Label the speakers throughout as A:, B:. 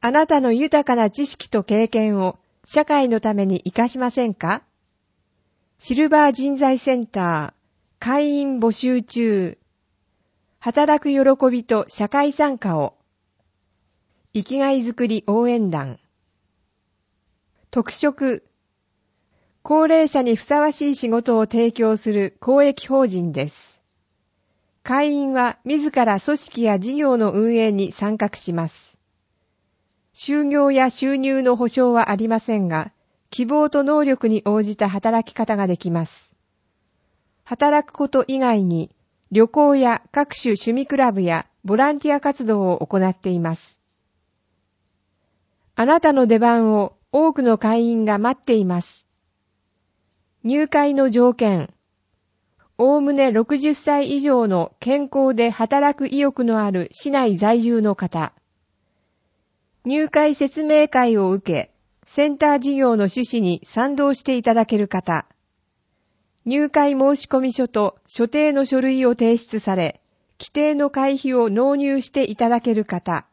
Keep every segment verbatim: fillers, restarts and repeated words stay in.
A: あなたの豊かな知識と経験を社会のために活かしませんか？シルバー人材センター、会員募集中。働く喜びと社会参加を。生きがいづくり応援団。特色。高齢者にふさわしい仕事を提供する公益法人です。会員は自ら組織や事業の運営に参画します。就業や収入の保障はありませんが、希望と能力に応じた働き方ができます。働くこと以外に、旅行や各種趣味クラブやボランティア活動を行っています。あなたの出番を多くの会員が待っています。入会の条件。おおむねろくじゅっさい以上の健康で働く意欲のある市内在住の方。入会説明会を受け、センター事業の趣旨に賛同していただける方。入会申込書と所定の書類を提出され、規定の会費を納入していただける方。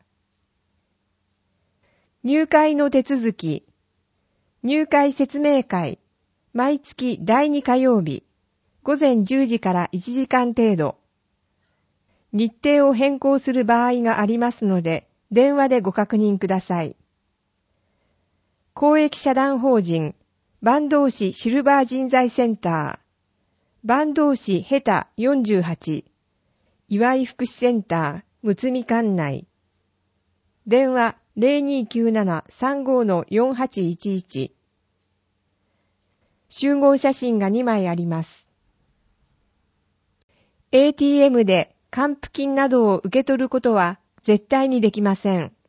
A: 入会の手続き。入会説明会。毎月だいに火曜日。午前じゅうじからいちじかん程度。日程を変更する場合がありますので、電話でご確認ください。公益社団法人、坂東市シルバー人材センター、坂東市ヘタよんじゅうはち、岩井福祉センター、むつみ管内。電話 ゼロにーきゅうなな さんご の よんはちいちいち。集合写真がにまいあります。エーティーエム で還付金などを受け取ることは絶対にできません。